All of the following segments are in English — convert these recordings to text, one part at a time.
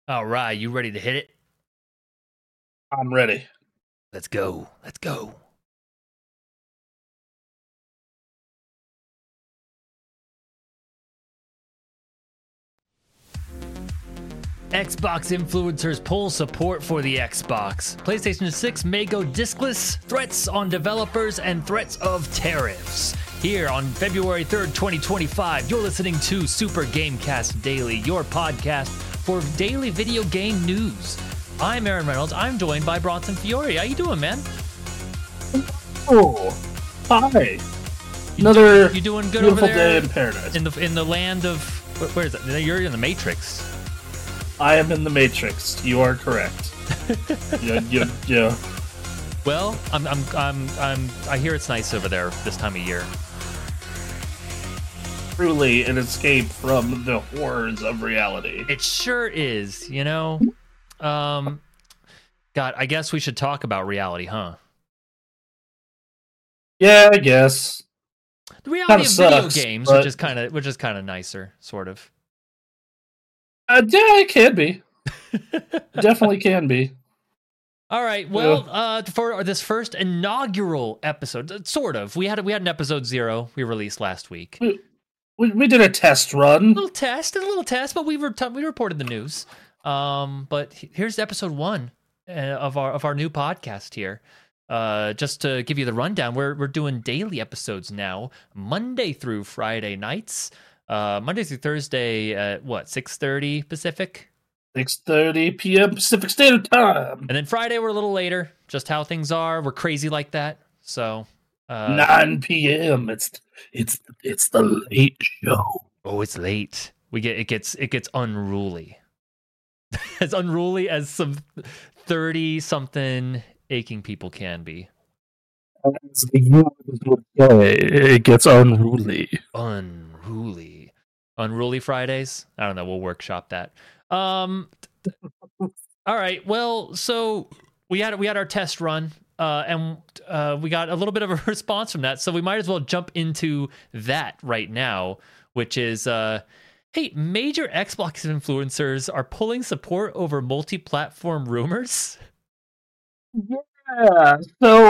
All right, you ready to hit it? I'm ready. Let's go. Let's go. Xbox influencers pull support for the Xbox. PlayStation 6 may go diskless, threats on developers, and threats of tariffs. Here on February 3rd, 2025, you're listening to Super Gamecast Daily, your podcast for daily video game news. I'm Aaron Reynolds. I'm joined by Bronson Fiore. How you doing, man? Oh, hi. Another you doing good beautiful over there day in paradise. in the land of where is it? You're in the Matrix. I am in the Matrix. You are correct. Yeah. Well, I hear it's nice over there this time of year. Truly an escape from the horrors of reality. It sure is, you know. God, I guess we should talk about reality, huh? Yeah, I guess. The reality of video sucks, games, but... which is kind of nicer, sort of. Yeah, it can be. Definitely can be. All right. Well, for this first inaugural episode, sort of, we had an episode 0 we released last week. We did a test run. A little test, but we reported the news. But here's episode 1 of our new podcast here. Just to give you the rundown, we're doing daily episodes now, Monday through Friday nights. Monday through Thursday at 6:30 Pacific? 6:30 p.m. Pacific Standard Time. And then Friday we're a little later, just how things are. We're crazy like that. So 9 p.m. It's the late show. Oh, it's late. It gets unruly. As unruly as some 30-something aching people can be. As the universe would say, it gets unruly. Unruly Fridays? I don't know, we'll workshop that. All right, well, so we had our test run, and we got a little bit of a response from that, so we might as well jump into that right now, which is, hey, major Xbox influencers are pulling support over multi-platform rumors? Yeah,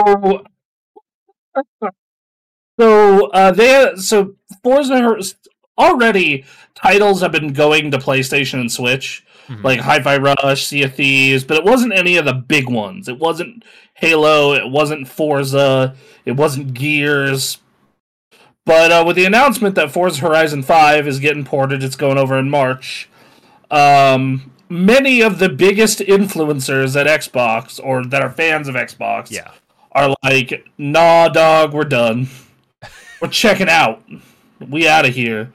so Forza already titles have been going to PlayStation and Switch, like Hi-Fi Rush, Sea of Thieves, but it wasn't any of the big ones. It wasn't Halo, it wasn't Forza, it wasn't Gears. But with the announcement that Forza Horizon 5 is getting ported, it's going over in March, many of the biggest influencers at Xbox, or that are fans of Xbox, are like, nah, dog, we're done. We're checking out. We out of here.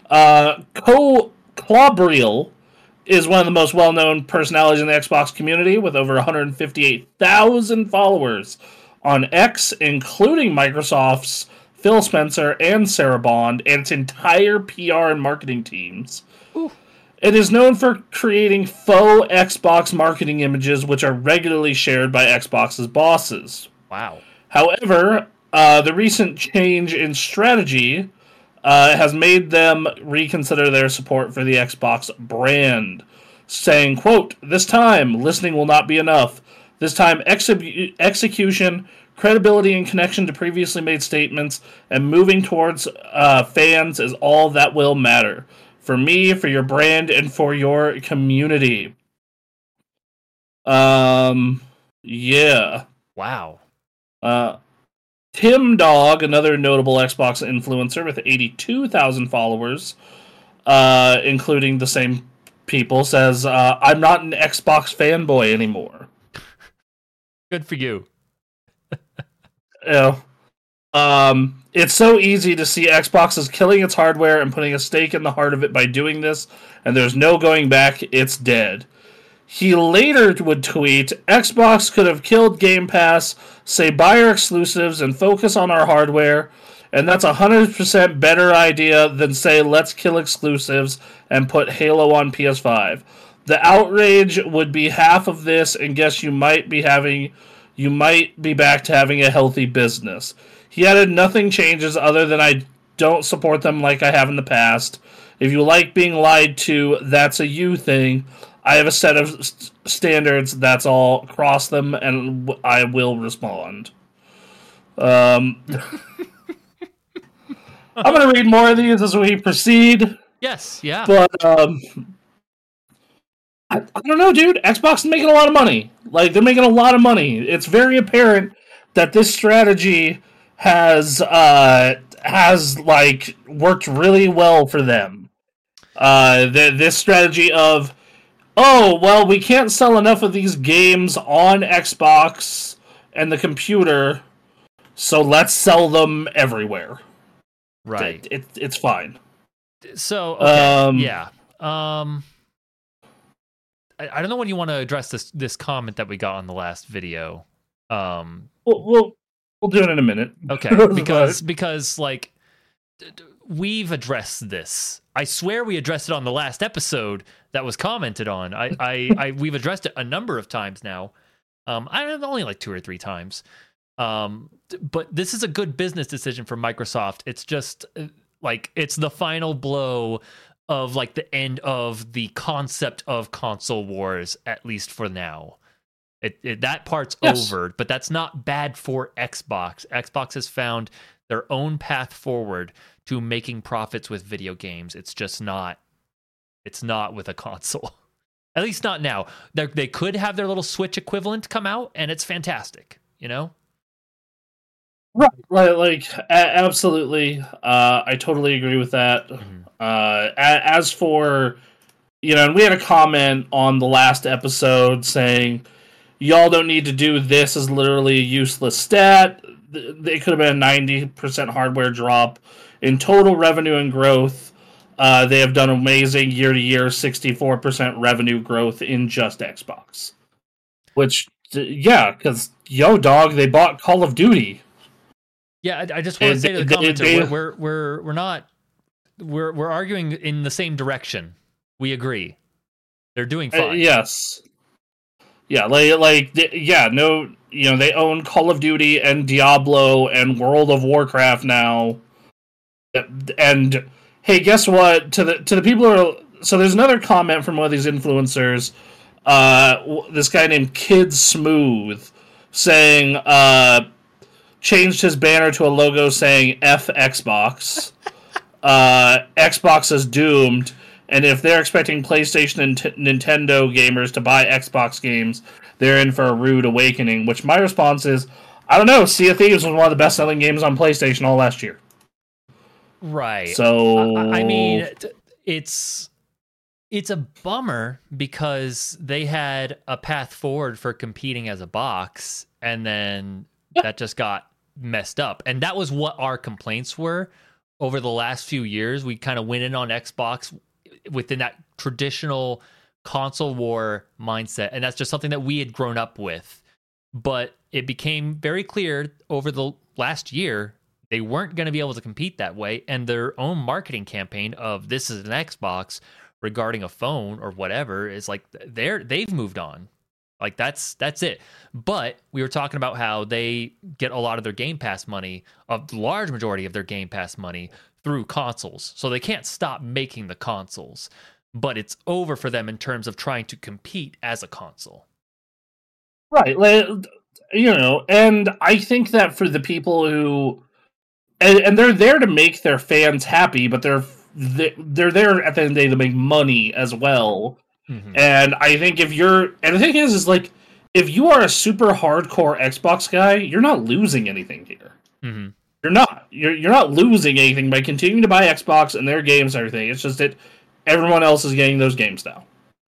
Clawbriel is one of the most well-known personalities in the Xbox community with over 158,000 followers on X, including Microsoft's Phil Spencer and Sarah Bond and its entire PR and marketing teams. Ooh. It is known for creating faux Xbox marketing images which are regularly shared by Xbox's bosses. Wow. However, the recent change in strategy has made them reconsider their support for the Xbox brand, saying, quote, "This time, listening will not be enough. This time, execution, credibility, and connection to previously made statements, and moving towards fans is all that will matter. For me, for your brand, and for your community." Yeah. Wow. Tim Dog, another notable Xbox influencer with 82,000 followers, including the same people, says, "I'm not an Xbox fanboy anymore." Good for you. Yeah. It's so easy to see Xbox is killing its hardware and putting a stake in the heart of it by doing this, and there's no going back, it's dead. He later would tweet, "Xbox could have killed Game Pass, say buy our exclusives and focus on our hardware, and that's 100% better idea than say let's kill exclusives and put Halo on PS5. The outrage would be half of this, and guess you might be back to having a healthy business." He added, "Nothing changes other than I don't support them like I have in the past. If you like being lied to, that's a you thing. I have a set of standards. That's all. Cross them, and I will respond. I'm going to read more of these as we proceed. Yes, yeah. But I don't know, dude. Xbox is making a lot of money. Like, they're making a lot of money. It's very apparent that this strategy has like worked really well for them. This strategy of, oh, well, we can't sell enough of these games on Xbox and the computer, so let's sell them everywhere. Right. It's fine. So, okay, yeah. I don't know when you want to address this comment that we got on the last video. We'll do it in a minute. Okay, because like we've addressed this. I swear we addressed it on the last episode that was commented on. We've addressed it a number of times now. Only like 2 or 3 times. But this is a good business decision for Microsoft. It's just like it's the final blow of like the end of the concept of console wars, at least for now. That part's over, but that's not bad for Xbox. Xbox has found their own path forward to making profits with video games. It's just not. It's not with a console. At least not now. They could have their little Switch equivalent come out, and it's fantastic. You know. Right, like absolutely. I totally agree with that. Mm-hmm. As for, and we had a comment on the last episode saying, y'all don't need to do this as literally a useless stat. It could have been a 90% hardware drop. In total revenue and growth, they have done amazing year-to-year 64% revenue growth in just Xbox. Which, yeah, because, dog, they bought Call of Duty. Yeah, I just want to say to the commenter, we're arguing in the same direction. We agree. They're doing fine. Yes. Yeah, they own Call of Duty and Diablo and World of Warcraft now. And hey, guess what? To the people who are, so there's another comment from one of these influencers, this guy named Kid Smooth, saying changed his banner to a logo saying F Xbox. Xbox is doomed, and if they're expecting PlayStation and Nintendo gamers to buy Xbox games, they're in for a rude awakening, which my response is, I don't know, Sea of Thieves was one of the best-selling games on PlayStation all last year. Right. So... I mean, it's a bummer because they had a path forward for competing as a box, and then that just got messed up. And that was what our complaints were over the last few years. We kind of went in on Xbox within that traditional console war mindset, and that's just something that we had grown up with. But it became very clear over the last year they weren't going to be able to compete that way, and their own marketing campaign of this is an Xbox regarding a phone or whatever is like they've moved on. Like that's it. But we were talking about how they get a lot of their Game Pass money, a large majority of their Game Pass money, through consoles. So they can't stop making the consoles. But it's over for them in terms of trying to compete as a console. Right. And I think that for the people who... And they're there to make their fans happy, but they're there at the end of the day to make money as well. Mm-hmm. And I think and the thing is like, if you are a super hardcore Xbox guy, you're not losing anything here. Mm-hmm. You're not. You're not losing anything by continuing to buy Xbox and their games and everything. It's just that everyone else is getting those games now.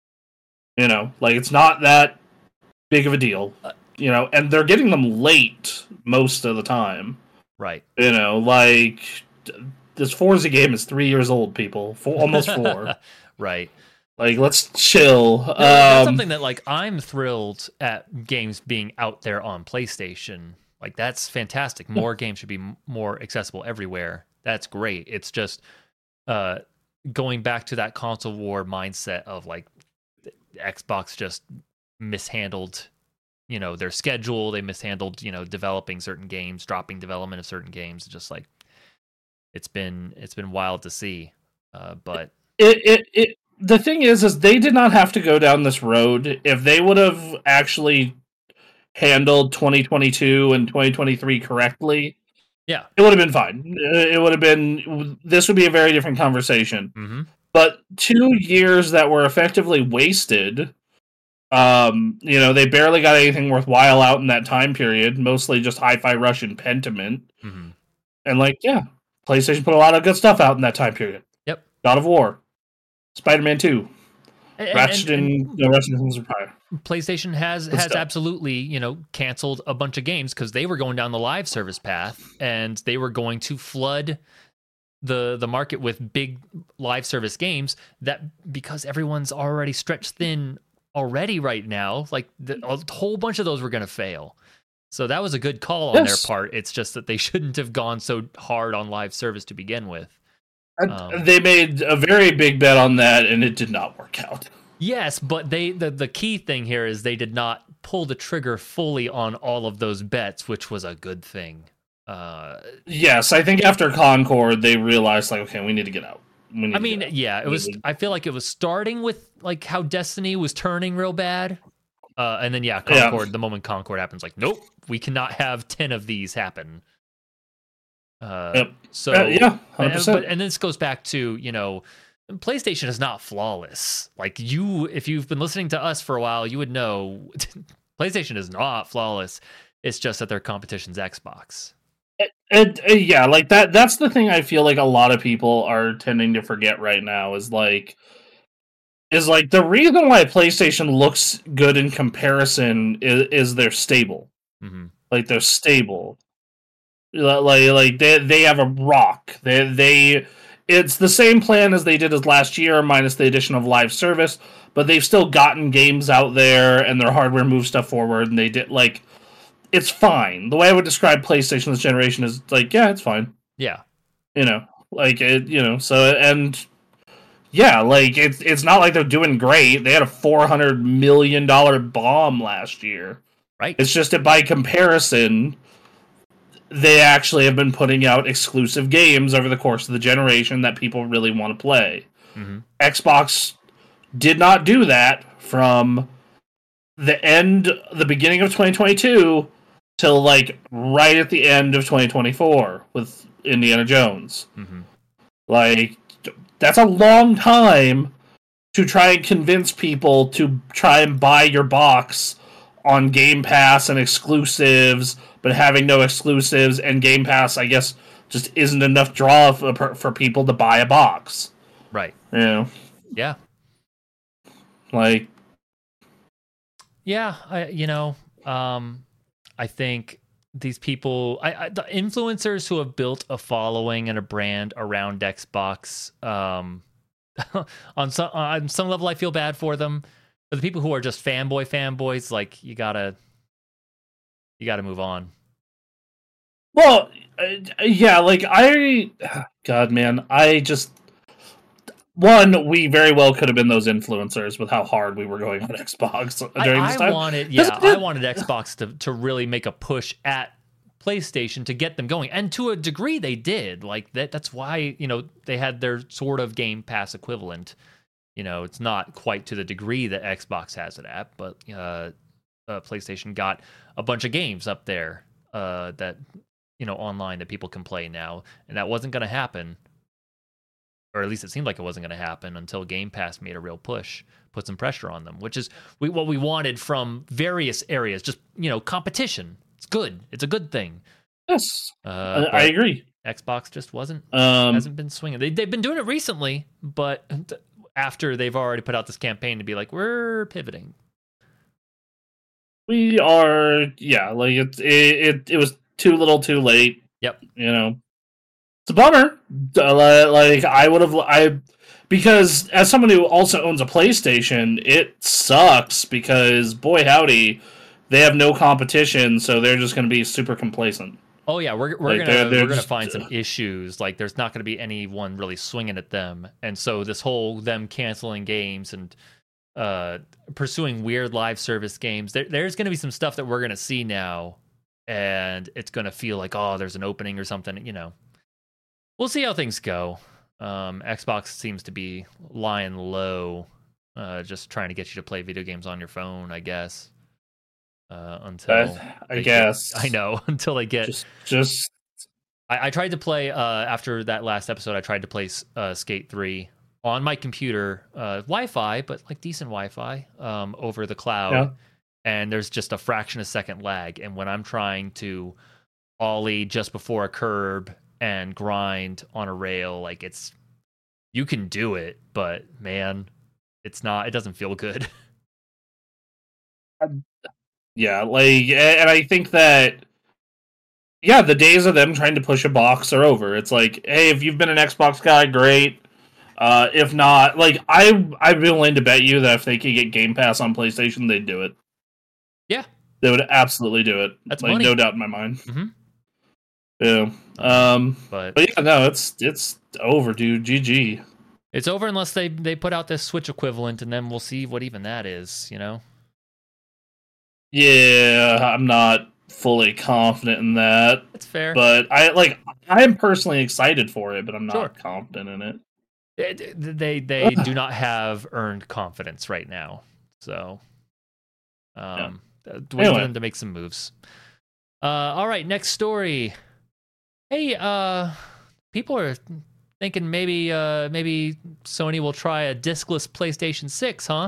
Like it's not that big of a deal. And they're getting them late most of the time. Right. Like this Forza game is 3 years old, people. Almost 4. Right. Like, let's chill. That's something that, like, I'm thrilled at games being out there on PlayStation. Like, that's fantastic. More games should be more accessible everywhere. That's great. It's just going back to that console war mindset of, like, Xbox just mishandled, their schedule. They mishandled, developing certain games, dropping development of certain games. Just, like, it's been wild to see. But... the thing is they did not have to go down this road. If they would have actually handled 2022 and 2023 correctly, Yeah. it would have been fine. It would have been, this would be a very different conversation. Mm-hmm. But 2 years that were effectively wasted, they barely got anything worthwhile out in that time period, mostly just Hi-Fi Rush and Pentiment. Mm-hmm. And PlayStation put a lot of good stuff out in that time period. Yep. God of War, Spider-Man 2, Ratchet and Empire. PlayStation has absolutely, canceled a bunch of games because they were going down the live service path and they were going to flood the market with big live service games that, because everyone's already stretched thin already right now, a whole bunch of those were going to fail. So that was a good call on their part. It's just that they shouldn't have gone so hard on live service to begin with. They made a very big bet on that, and it did not work out. Yes, but the key thing here is they did not pull the trigger fully on all of those bets, which was a good thing. Yes, I think after Concord, they realized, okay, we need to get out. I feel like it was starting with how Destiny was turning real bad. And then, Concord, the moment Concord happens, nope, we cannot have 10 of these happen. So, 100%. And this goes back to, PlayStation is not flawless. If you've been listening to us for a while, you would know PlayStation is not flawless. It's just that their competition's Xbox. That's the thing I feel like a lot of people are tending to forget right now is the reason why PlayStation looks good in comparison is they're stable. Mm-hmm. They're stable. They have a rock. It's the same plan as they did as last year, minus the addition of live service, but they've still gotten games out there and their hardware moves stuff forward, and they did it's fine. The way I would describe PlayStation this generation is it's fine. Yeah. It's not like they're doing great. They had a $400 million bomb last year. Right. It's just that by comparison, they actually have been putting out exclusive games over the course of the generation that people really want to play. Mm-hmm. Xbox did not do that from the beginning of 2022 till right at the end of 2024 with Indiana Jones. Mm-hmm. That's a long time to try and convince people to try and buy your box on Game Pass and exclusives, but having no exclusives, and Game Pass, I guess, just isn't enough draw for people to buy a box. Right. Yeah. I think these people, the influencers who have built a following and a brand around Xbox, on some level, I feel bad for them. But the people who are just fanboys, you gotta move on. Well, God, man, we very well could have been those influencers with how hard we were going on Xbox during this time. I wanted Xbox to really make a push at PlayStation to get them going, and to a degree they did. That's why they had their sort of Game Pass equivalent. It's not quite to the degree that Xbox has it at, but PlayStation got a bunch of games up there that online that people can play now, and that wasn't going to happen. Or at least it seemed like it wasn't going to happen until Game Pass made a real push, put some pressure on them, which is what we wanted from various areas. Just, competition. It's good. It's a good thing. Yes, I agree. Xbox just hasn't been swinging. They've been doing it recently, but after they've already put out this campaign to be we're pivoting. We are, it was too little too late. Yep. It's a bummer. Because as someone who also owns a PlayStation, it sucks because boy howdy, they have no competition, so they're just going to be super complacent. Oh yeah, we're gonna find some issues. There's not gonna be anyone really swinging at them, and so this whole them canceling games and pursuing weird live service games. There's gonna be some stuff that we're gonna see now, and it's gonna feel there's an opening or something. We'll see how things go. Xbox seems to be lying low, just trying to get you to play video games on your phone, I guess. Until I guess. I know until they get. Just. I tried to play after that last episode. I tried to play Skate 3 on my computer, Wi-Fi, but like decent Wi-Fi, over the cloud. Yeah. And there's just a fraction of a second lag. And when I'm trying to ollie just before a curb and grind on a rail, like you can do it, but man, it doesn't feel good. Yeah, like, and I think that, yeah, the days of them trying to push a box are over. It's like, hey, if you've been an Xbox guy, great. If not, like, I'd be willing to bet you that if they could get Game Pass on PlayStation, they'd do it. Yeah, they would absolutely do it. That's like money. No doubt in my mind. Mm-hmm. Yeah. But yeah, no, it's over, dude. GG. It's over unless they put out this Switch equivalent, and then we'll see what even that is. Yeah, I'm not fully confident in that. It's fair, but I'm personally excited for it, but I'm not Sure. confident in it. They do not have earned confidence right now, so waiting for them to make some moves. All right, next story. Hey, people are thinking maybe Sony will try a discless PlayStation 6, huh?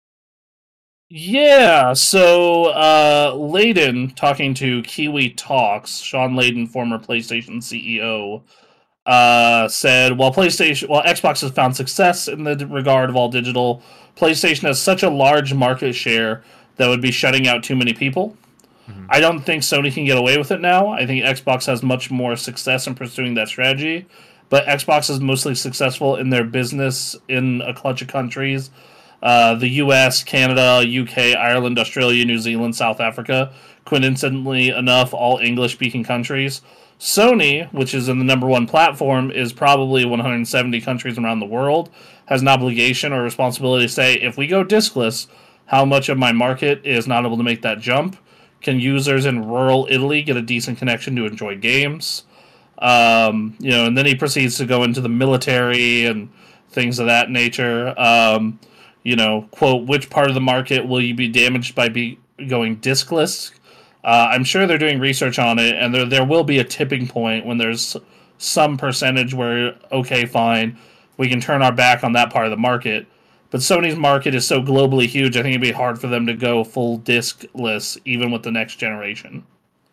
Yeah, so Layden, talking to Kiwi Talks, Sean Layden, former PlayStation CEO, said, while Xbox has found success in the regard of all digital, PlayStation has such a large market share that would be shutting out too many people. Mm-hmm. I don't think Sony can get away with it now. I think Xbox has much more success in pursuing that strategy, but Xbox is mostly successful in their business in a clutch of countries. The US, Canada, UK, Ireland, Australia, New Zealand, South Africa, coincidentally enough, all English-speaking countries. Sony, which is in the number one platform, is probably 170 countries around the world, has an obligation or responsibility to say, if we go discless, how much of my market is not able to make that jump? Can users in rural Italy get a decent connection to enjoy games? And then he proceeds to go into the military and things of that nature. Quote, which part of the market will you be damaged by going discless? I'm sure they're doing research on it, and there will be a tipping point when there's some percentage where, okay, fine, we can turn our back on that part of the market. But Sony's market is so globally huge, I think it'd be hard for them to go full discless, even with the next generation.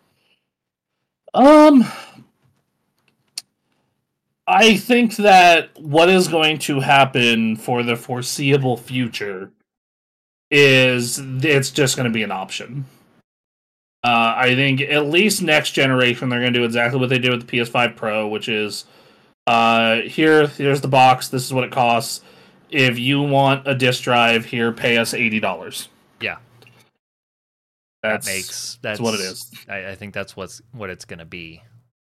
I think that what is going to happen for the foreseeable future is it's just going to be an option. I think at least next generation they're going to do exactly what they did with the PS5 Pro, which is here's the box, this is what it costs. If you want a disc drive, here, pay us $80. Yeah. That's what it is. I think that's what it's going to be.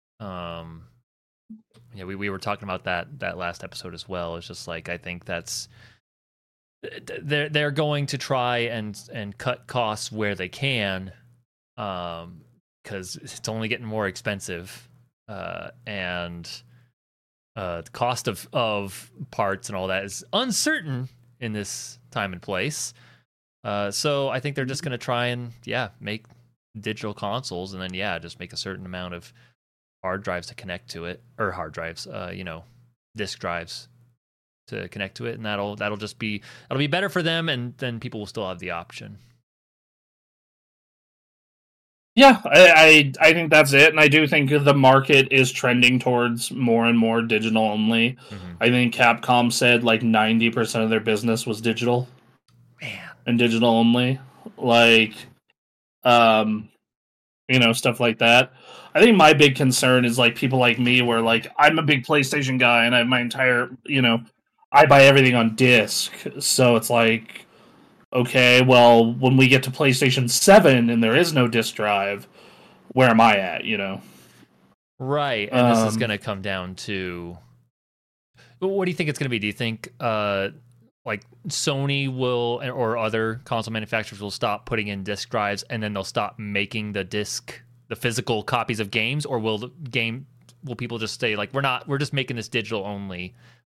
Yeah, we were talking about that last episode as well. It's just like, I think that's they're going to try and cut costs where they can, because it's only getting more expensive, and the cost of parts and all that is uncertain in this time and place. So I think they're just going to try and make digital consoles, and then just make a certain amount of hard drives to connect to it, or hard drives, disk drives to connect to it, and that'll be better for them, and then people will still have the option. Yeah, I think that's it, and I do think the market is trending towards more and more digital only. Mm-hmm. I think Capcom said like 90% of their business was digital. Man. And digital only. Like, stuff like that. I think my big concern is like people like me, where like I'm a big PlayStation guy and I have my entire, I buy everything on disc. So it's like, okay, well, when we get to PlayStation 7 and there is no disc drive, where am I at, Right, and this is going to come down to... What do you think it's going to be? Do you think like Sony will, or other console manufacturers will stop putting in disc drives, and then they'll stop making the physical copies of games, or will people just say like, we're just making this digital only,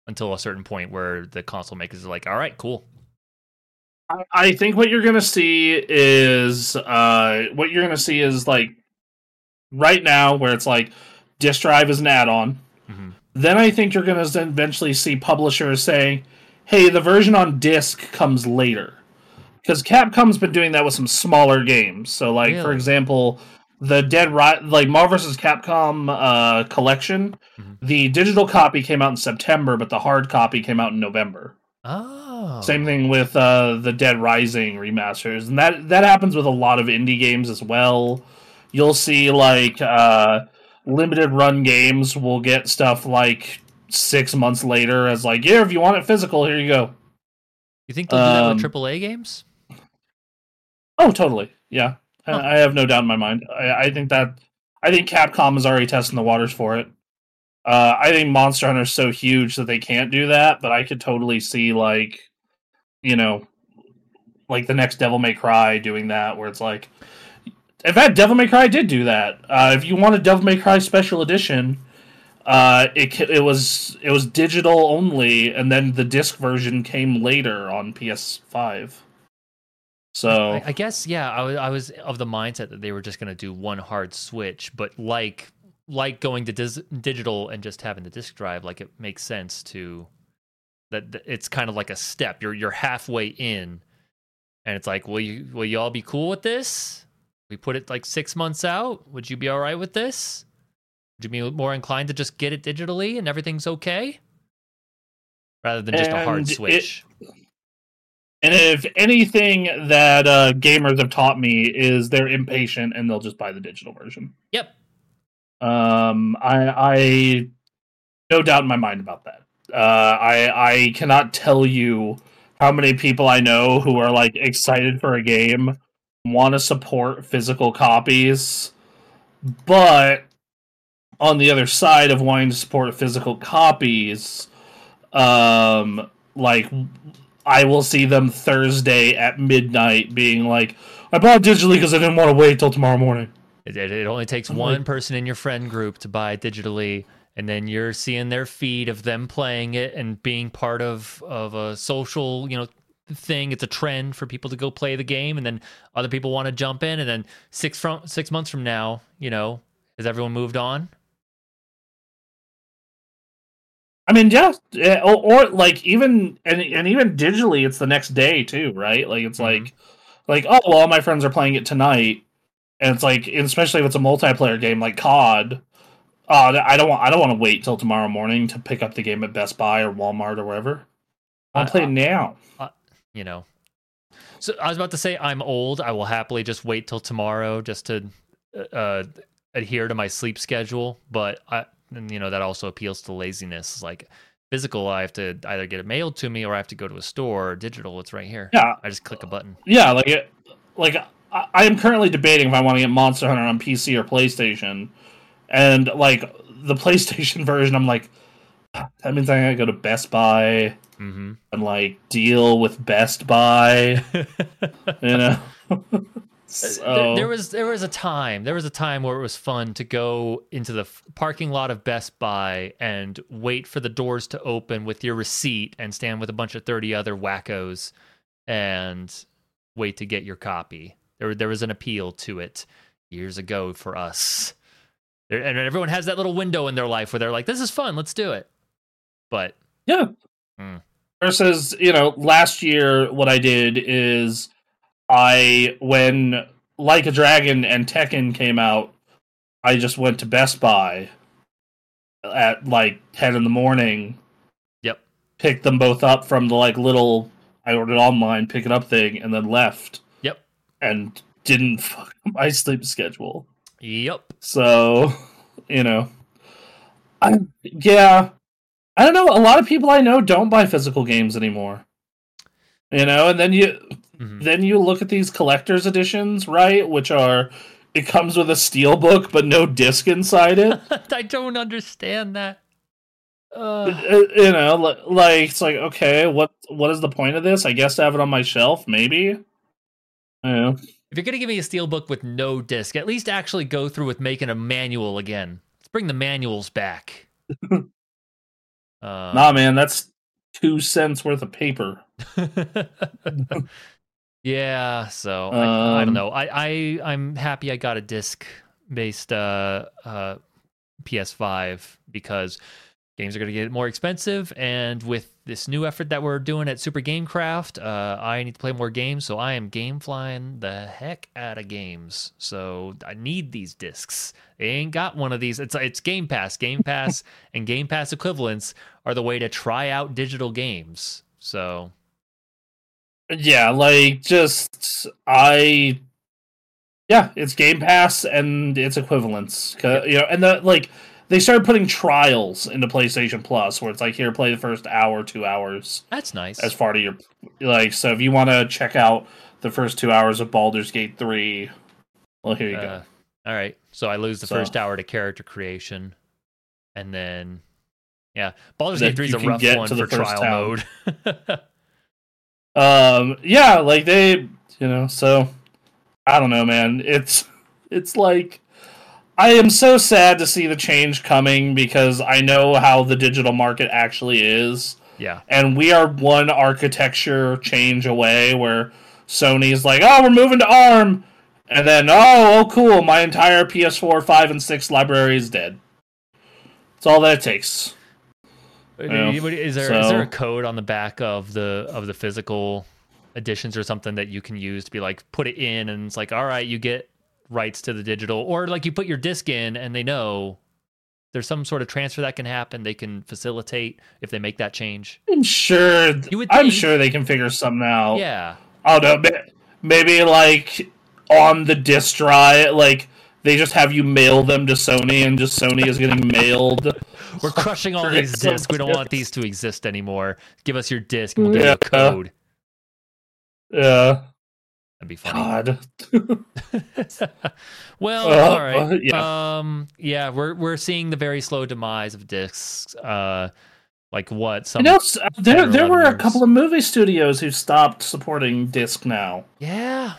until a certain point where the console makers are like, all right, cool. I think what you're gonna see is like right now where it's like disk drive is an add-on. Mm-hmm. Then I think you're gonna eventually see publishers saying, "Hey, the version on disc comes later," because Capcom's been doing that with some smaller games. So, like for Really? example, the like Marvel vs. Capcom collection, Mm-hmm. the digital copy came out in September, but the hard copy came out in November. Oh. Same thing with the Dead Rising remasters, and that happens with a lot of indie games as well. You'll see like limited run games will get stuff like 6 months later as like, yeah, if you want it physical, here you go. You think they'll do that with AAA games? Oh, totally. Yeah, Huh. I have no doubt in my mind. I think Capcom is already testing the waters for it. I think Monster Hunter is so huge that they can't do that, but I could totally see like, you know, like the next Devil May Cry doing that, where it's like, in fact, Devil May Cry did do that. If you wanted Devil May Cry Special Edition, it was digital only, and then the disc version came later on PS5. So I guess, yeah, I was of the mindset that they were just going to do one hard switch, but like going to digital and just having the disc drive, like it makes sense to that it's kind of like a step. You're halfway in, and it's like, will you all be cool with this? We put it like 6 months out. Would you be all right with this? Would you be more inclined to just get it digitally and everything's okay, rather than just a hard switch? And if anything that gamers have taught me is they're impatient and they'll just buy the digital version. Yep. I no doubt in my mind about that. I cannot tell you how many people I know who are like excited for a game, want to support physical copies, but on the other side of wanting to support physical copies, like I will see them Thursday at midnight being like, I bought digitally because I didn't want to wait till tomorrow morning. It only takes one person in your friend group to buy it digitally, and then you're seeing their feed of them playing it and being part of a social, thing. It's a trend for people to go play the game, and then other people want to jump in, and then 6 months from now, has everyone moved on? I mean, yeah, or like even and even digitally, it's the next day too, right? Like it's like oh well, all my friends are playing it tonight, and it's like, especially if it's a multiplayer game like COD. I don't want to wait till tomorrow morning to pick up the game at Best Buy or Walmart or wherever. I'll play it now. So I was about to say I'm old. I will happily just wait till tomorrow just to adhere to my sleep schedule, but that also appeals to laziness. Like physical, I have to either get it mailed to me or I have to go to a store. Or digital, it's right here. Yeah, I just click a button. Yeah, I am currently debating if I want to get Monster Hunter on PC or PlayStation, and like the PlayStation version, I'm like, that means I gotta go to Best Buy and like deal with Best Buy, So there was a time where it was fun to go into the parking lot of Best Buy and wait for the doors to open with your receipt and stand with a bunch of 30 other wackos and wait to get your copy. There was an appeal to it years ago for us. And everyone has that little window in their life where they're like, this is fun, let's do it. But yeah. Versus, last year what I did is when Like a Dragon and Tekken came out, I just went to Best Buy at like 10 in the morning. Yep. Picked them both up from the like little I ordered online pick it up thing, and then left. Yep. And didn't fuck my sleep schedule. Yep. So, I don't know. A lot of people I know don't buy physical games anymore. And then you look at these collector's editions, right? Which are, it comes with a steel book but no disc inside it. I don't understand that. It's like, okay, what is the point of this? I guess to have it on my shelf, maybe. Yeah. If you're gonna give me a steel book with no disc, at least actually go through with making a manual again. Let's bring the manuals back. Nah, man, that's 2 cents worth of paper. Yeah, so I don't Um, know. I'm happy I got a disc based PS5 because games are going to get more expensive, and with this new effort that we're doing at Super Gamecraft, I need to play more games, so I am game flying the heck out of games. So I need these discs. They ain't got one of these. It's Game Pass. Game Pass and Game Pass equivalents are the way to try out digital games. So yeah, like it's Game Pass and its equivalents. yep, And they started putting trials into PlayStation Plus, where it's like, here, play the first hour, 2 hours, that's nice. as part of your So if you want to check out the first 2 hours of Baldur's Gate 3, well, here you go. All right, so I lose the first hour to character creation, and then Baldur's Gate 3 is a rough one for trial mode. Yeah, like so I don't know, man. It's like, I am so sad to see the change coming, because I know how the digital market actually is. Yeah. And we are one architecture change away where Sony's like, oh, we're moving to ARM. And then, oh, cool, my entire PS4, 5, and 6 library is dead. That's all that it takes. Is there a code on the back of the physical editions or something that you can use to be like, put it in, and it's like, all right, you get rights to the digital, or like you put your disc in and they know there's some sort of transfer that can happen, they can facilitate if they make that change? I'm sure they can figure something out. Yeah. I don't know, maybe like on the disc drive, like they just have you mail them to Sony, and just Sony is getting mailed. We're crushing all these discs. We don't want these to exist anymore. Give us your disc and we'll give you a code. Yeah. That'd be funny. God. Well, all right. Yeah. We're seeing the very slow demise of discs. Like what? There were a couple of movie studios who stopped supporting disc now. Yeah.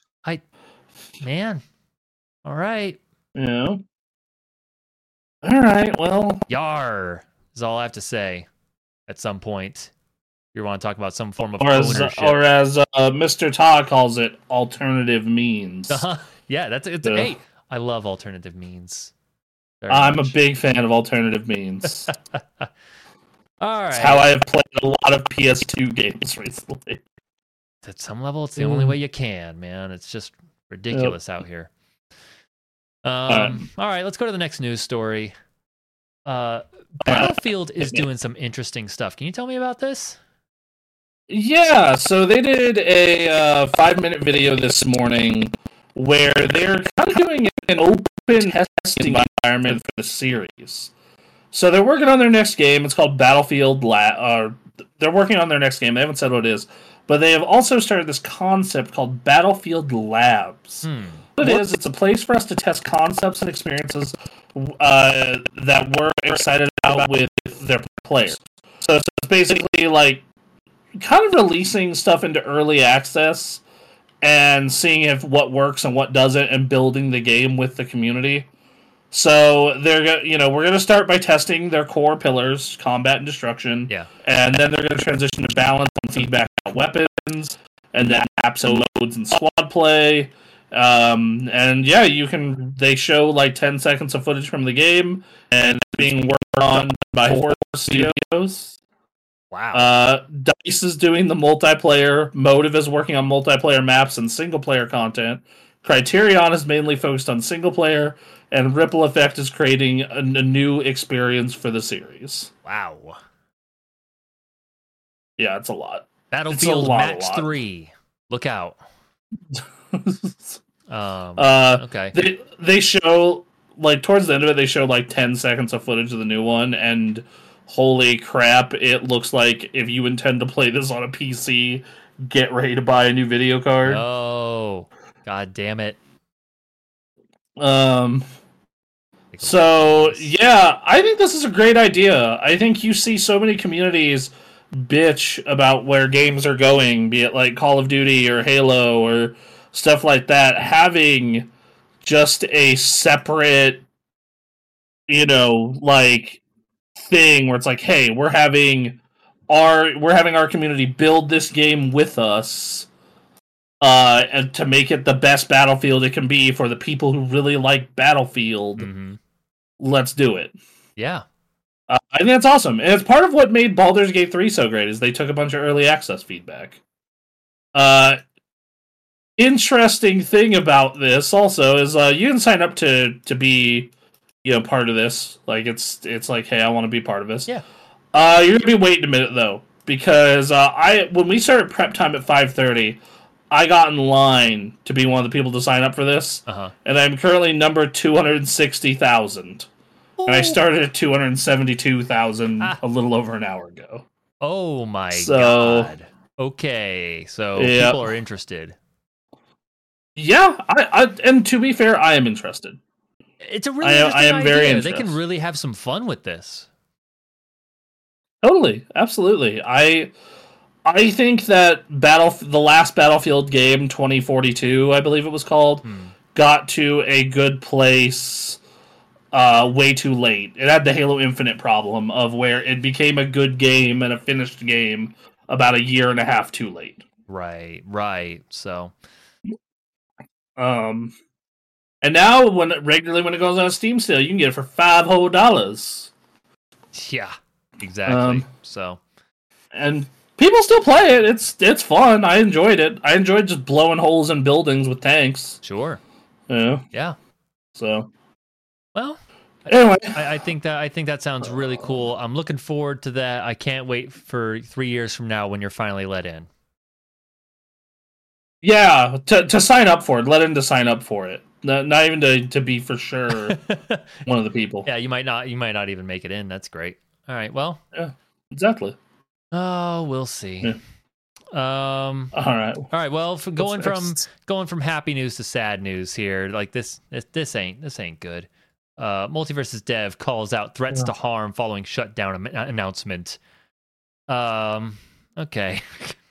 Man. All right. Yeah. All right. Well, Yar is all I have to say. At some point, you want to talk about some form of ownership, or as Mr. Todd calls it, alternative means. Yeah, hey, I love alternative means. I'm a big fan of alternative means. All right. That's how I have played a lot of PS2 games recently. At some level, it's the only way you can, man. It's just ridiculous out here. All right, let's go to the next news story. Battlefield is doing some interesting stuff. Can you tell me about this? Yeah, so they did a 5-minute video this morning where they're kind of doing an open testing environment for the series. So they're working on their next game. It's called Battlefield they're working on their next game. They haven't said what it is. But they have also started this concept called Battlefield Labs. What it is, it's a place for us to test concepts and experiences that we're excited about with their players. So it's basically like kind of releasing stuff into early access and seeing if what works and what doesn't, and building the game with the community. So we're going to start by testing their core pillars, combat and destruction. Yeah. And then they're going to transition to balance and feedback on weapons, and then episode modes and squad play. They show like 10 seconds of footage from the game, and it's being worked on by 4 studios. Wow. DICE is doing the multiplayer. Motive is working on multiplayer maps and single-player content. Criterion is mainly focused on single-player, and Ripple Effect is creating a new experience for the series. Wow. Yeah, it's a lot. Battlefield Max 3. Look out. Okay. They show, like, towards the end of it, they show like 10 seconds of footage of the new one, and holy crap, it looks like if you intend to play this on a PC, get ready to buy a new video card. Oh, god damn it. So, yeah, I think this is a great idea. I think you see so many communities bitch about where games are going, be it like Call of Duty or Halo or stuff like that, having just a separate, like, thing where it's like, hey, we're having our community build this game with us, and to make it the best Battlefield it can be for the people who really like Battlefield. Mm-hmm. Let's do it. Yeah. I think that's awesome. And it's part of what made Baldur's Gate 3 so great, is they took a bunch of early access feedback. Interesting thing about this also is you can sign up to be, part of this. Like it's like, hey, I want to be part of this. Yeah. You're gonna be waiting a minute though, because when we started prep time at 5:30, I got in line to be one of the people to sign up for this, and I'm currently number 260,000. And I started at 272,000 a little over an hour ago. Oh my god. Okay, so people are interested. Yeah, and to be fair, I am interested. It's a really interesting idea. Very interested. They can really have some fun with this. Totally, absolutely. I think that the last Battlefield game, 2042, I believe it was called, got to a good place way too late. It had the Halo Infinite problem of where it became a good game and a finished game about a year and a half too late. Right. So, and now when it goes on a Steam sale, you can get it for $5 whole. Yeah, exactly. And people still play it. It's fun. I enjoyed it. I enjoyed just blowing holes in buildings with tanks. Sure. Yeah. So. Well, anyway, I think that sounds really cool. I'm looking forward to that. I can't wait for 3 years from now when you're finally let in. Yeah, to sign up for it. Let in to sign up for it. Not even to be for sure one of the people. Yeah, you might not even make it in. That's great. All right. Well. Yeah. Exactly. Oh, we'll see. Yeah. All right. Well, going from happy news to sad news here, like this ain't good. Multiverse's dev calls out threats to harm following shutdown announcement. Okay.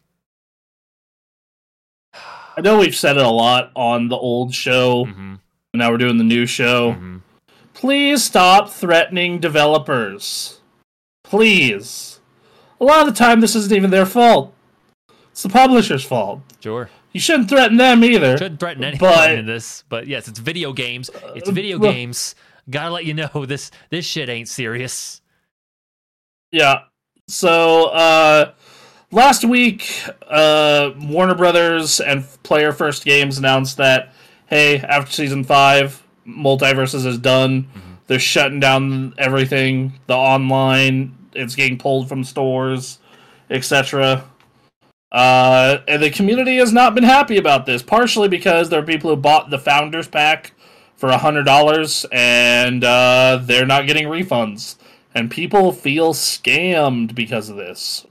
I know we've said it a lot on the old show. Mm-hmm. Now we're doing the new show. Mm-hmm. Please stop threatening developers. Please. A lot of the time, this isn't even their fault. It's the publisher's fault. Sure. You shouldn't threaten them either. Shouldn't threaten anyone in this. But yes, it's video games. It's video games. Gotta let you know this shit ain't serious. Yeah. So, last week, Warner Brothers and Player First Games announced that, hey, after Season 5, Multiverses is done. Mm-hmm. They're shutting down everything. The online, it's getting pulled from stores, etc. And the community has not been happy about this, partially because there are people who bought the Founders Pack for $100, and they're not getting refunds. And people feel scammed because of this.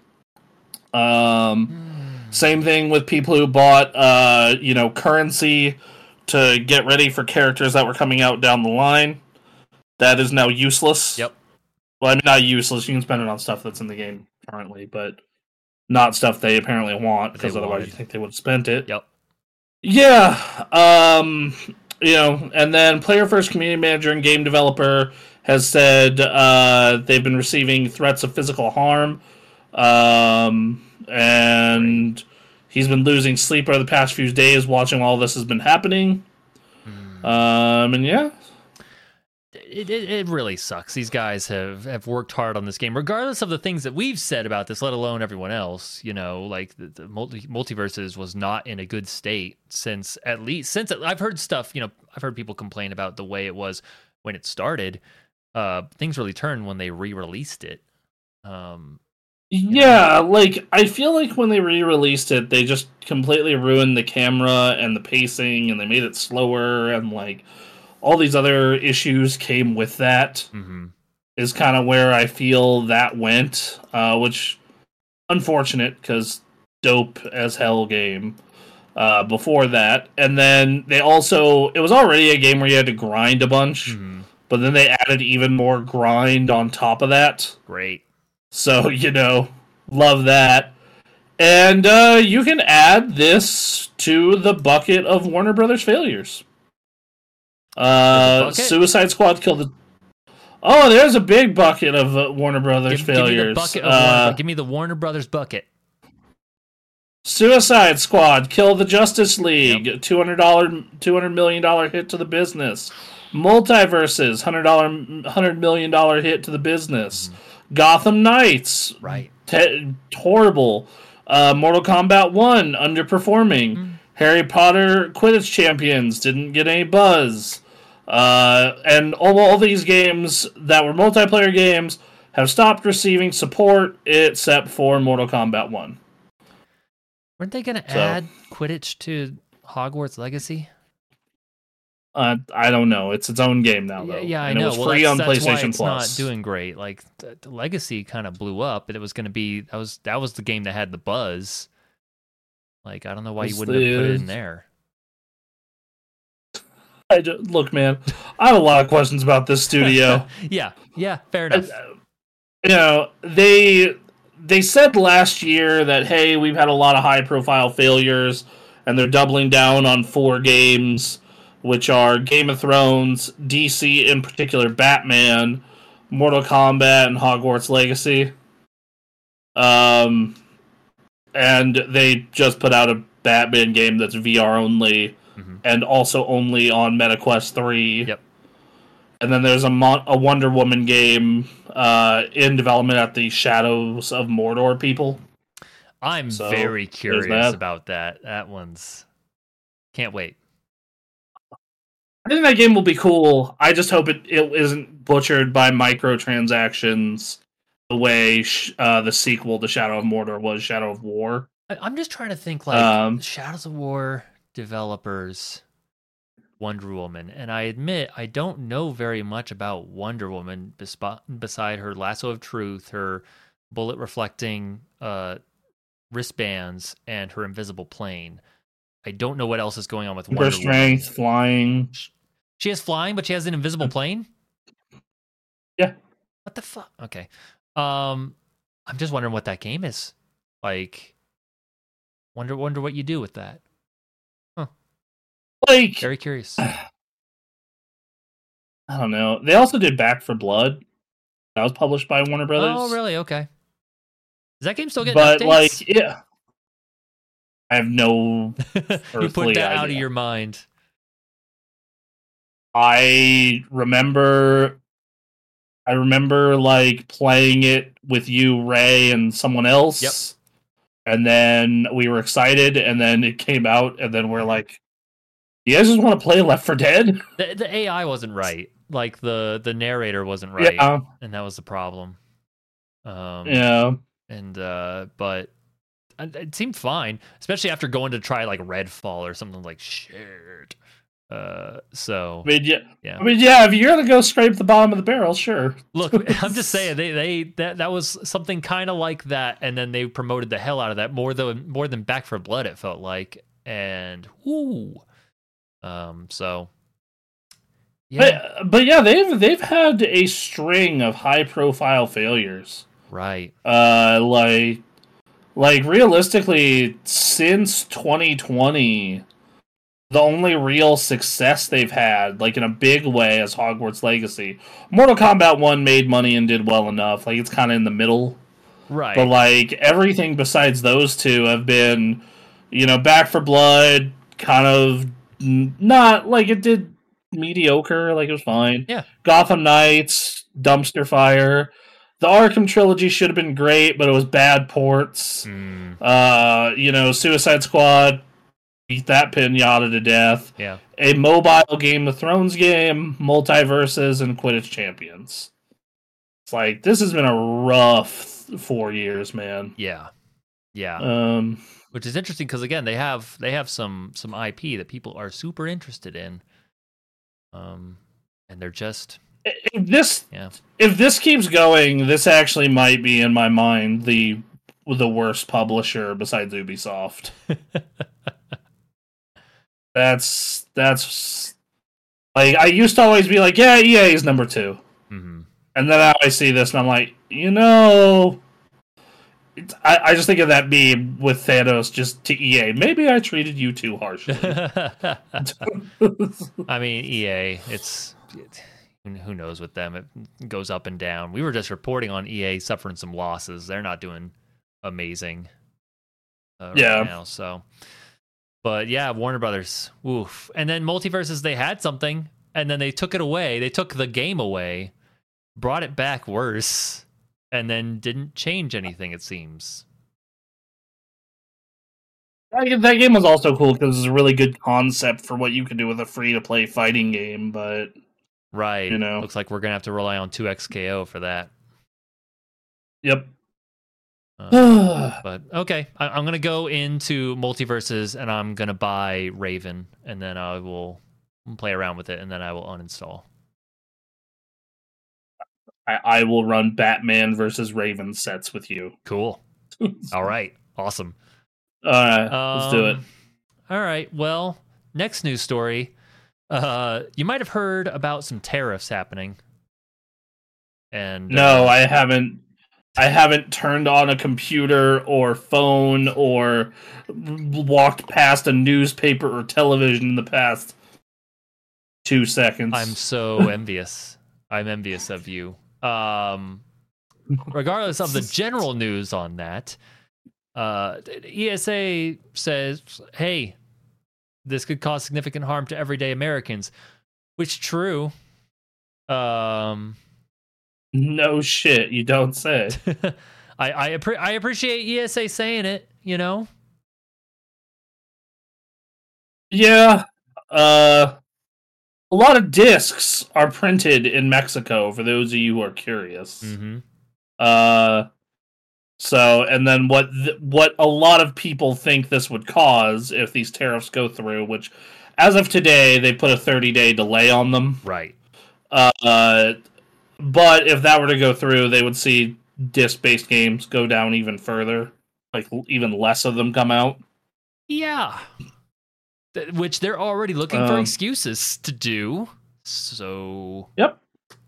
Same thing with people who bought, currency to get ready for characters that were coming out down the line. That is now useless. Yep. Well, I mean, not useless. You can spend it on stuff that's in the game currently, but not stuff they apparently want, because otherwise you think they would have spent it. Yep. Yeah. And then Player First Community Manager and Game Developer has said they've been receiving threats of physical harm. And he's been losing sleep over the past few days watching all this has been happening. And yeah. It really sucks. These guys have worked hard on this game, regardless of the things that we've said about this, let alone everyone else. Like the Multiverses was not in a good state since I've heard stuff. I've heard people complain about the way it was when it started. Things really turned when they re-released it. I feel like when they re-released it, they just completely ruined the camera and the pacing, and they made it slower, and all these other issues came with that. Mm-hmm. Is kind of where I feel that went, which unfortunate, because dope as hell game before that. And then it was already a game where you had to grind a bunch, but then they added even more grind on top of that. Great. So, love that. And you can add this to the bucket of Warner Brothers failures. Suicide Squad killed Oh, there's a big bucket of Warner Brothers failures. Give me the bucket of Warner. Give me the Warner Brothers bucket. Suicide Squad, Kill the Justice League, yep. $200 million hit to the business. Multiverses, $100 million hit to the business. Gotham Knights, right? Horrible. Mortal Kombat 1, underperforming. Harry Potter Quidditch Champions didn't get any buzz. And all these games that were multiplayer games have stopped receiving support except for Mortal Kombat 1. Weren't they going to add Quidditch to Hogwarts Legacy? I don't know. It's its own game now, though. Yeah, I and know. It was free on PlayStation why it's Plus. Not doing great. Like the Legacy kind of blew up, and it was going to be that was the game that had the buzz. Like I don't know why you wouldn't have put it in there. Look, man, I have a lot of questions about this studio. yeah, fair enough. You know, they said last year that, hey, we've had a lot of high-profile failures, and they're doubling down on 4 games, which are Game of Thrones, DC, in particular Batman, Mortal Kombat, and Hogwarts Legacy. And they just put out a Batman game that's VR only, and also only on MetaQuest 3. Yep. And then there's a Wonder Woman game in development at the Shadows of Mordor people. I'm very curious about that. That one's... Can't wait. I think that game will be cool. I just hope it isn't butchered by microtransactions the way the sequel to Shadow of Mordor was Shadow of War. I'm just trying to think, like, Shadows of War developers... Wonder Woman, and I admit I don't know very much about Wonder Woman beside her lasso of truth, her bullet reflecting wristbands, and her invisible plane. I don't know what else is going on with Wonder Woman. Strength, flying. She has flying, but she has an invisible plane? Yeah. What the fuck? Okay. I'm just wondering what that game is. Like, wonder what you do with that. Like, very curious. I don't know. They also did Back 4 Blood. That was published by Warner Brothers. Oh, really? Okay. Is that game still getting updates? Like, yeah. I have no You put that out of your mind. I remember like playing it with you, Ray, and someone else. Yep. And then we were excited, and then it came out, and then we're like, you guys just want to play Left 4 Dead? The AI wasn't right. Like, the narrator wasn't right. Yeah. And that was the problem. Yeah. And, but it seemed fine, especially after going to try, like, Redfall or something like shit. So... I mean, yeah, if you're going to go scrape the bottom of the barrel, sure. Look, I'm just saying, that was something kind of like that, and then they promoted the hell out of that, more than Back 4 Blood, it felt like. And, whoo... So yeah, but yeah, they've had a string of high profile failures, right? Like realistically, since 2020, the only real success they've had, like in a big way, is Hogwarts Legacy. Mortal Kombat 1 made money and did well enough. Like, it's kind of in the middle, right? But like everything besides those two have been, Back 4 Blood, kind of. Not like it did mediocre, like it was fine. Yeah. Gotham Knights, dumpster fire. The Arkham trilogy should have been great, but it was bad ports. Suicide Squad beat that pinata to death. Yeah. A mobile Game of Thrones game, Multiverses, and Quidditch Champions. It's like, this has been a rough 4 years, man. Yeah. Yeah. Which is interesting because, again, they have some IP that people are super interested in, and they're just if this keeps going, this actually might be, in my mind, the worst publisher besides Ubisoft. That's like, I used to always be like, yeah, EA is number 2, and then now I see this and I'm like, I just think of that meme with Thanos just to EA. Maybe I treated you too harshly. I mean, EA, it's who knows with them? It goes up and down. We were just reporting on EA suffering some losses. They're not doing amazing right now. So, but yeah, Warner Brothers. Oof. And then Multiverses, they had something, and then they took it away. They took the game away, brought it back worse, and then didn't change anything, it seems. That game was also cool because it was a really good concept for what you could do with a free-to-play fighting game, but... Right. You know. Looks like we're going to have to rely on 2XKO for that. Yep. But, okay. I'm going to go into Multiverses, and I'm going to buy Raven, and then I will play around with it, and then I will uninstall. I will run Batman versus Raven sets with you. Cool. All right. Awesome. All right, let's do it. All right. Well, next news story. You might have heard about some tariffs happening. And no, I haven't. I haven't turned on a computer or phone or walked past a newspaper or television in the past 2 seconds. I'm so envious. I'm envious of you. Regardless of the general news on that, ESA says, hey, this could cause significant harm to everyday Americans, which true. No shit, you don't say. I appreciate ESA saying it, you know? Yeah. A lot of discs are printed in Mexico, for those of you who are curious. Mm-hmm. So, and then what a lot of people think this would cause if these tariffs go through, which, as of today, they put a 30-day delay on them. Right. But if that were to go through, they would see disc-based games go down even further. Like, even less of them come out. Yeah. Which they're already looking for excuses to do. So... Yep.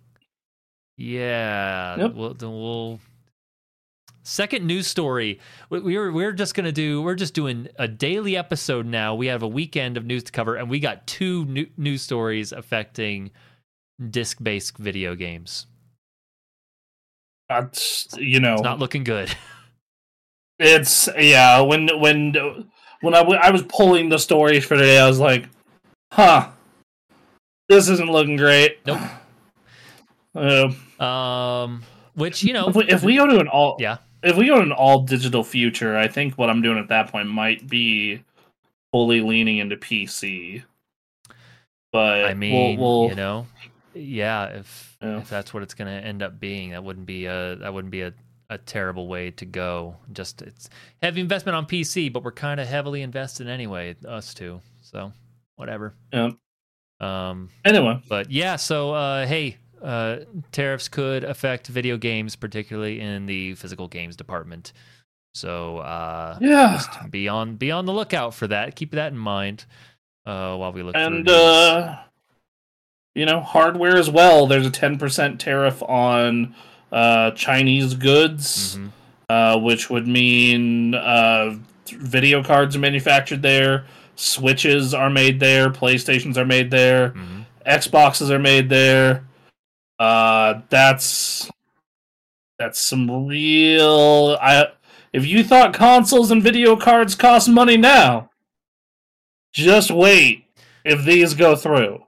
Yeah. Yep. We'll second news story. We're just doing a daily episode now. We have a weekend of news to cover, and we got two news stories affecting disc-based video games. That's, it's not looking good. It's when I was pulling the stories for today, I was like, this isn't looking great. Nope. Which, if we go to an all digital future, I think what I'm doing at that point might be fully leaning into PC. But I mean, we'll if that's what it's going to end up being, that wouldn't be a terrible way to go. Just it's heavy investment on PC, but we're kind of heavily invested anyway, us two. So whatever. Yeah. Anyway, but yeah. So hey. Tariffs could affect video games, particularly in the physical games department. So just be on the lookout for that. Keep that in mind while we look. And hardware as well. There's a 10% tariff on Chinese goods, which would mean video cards are manufactured there, Switches are made there, PlayStations are made there, Xboxes are made there. That's some real. If you thought consoles and video cards cost money now, just wait. If these go through,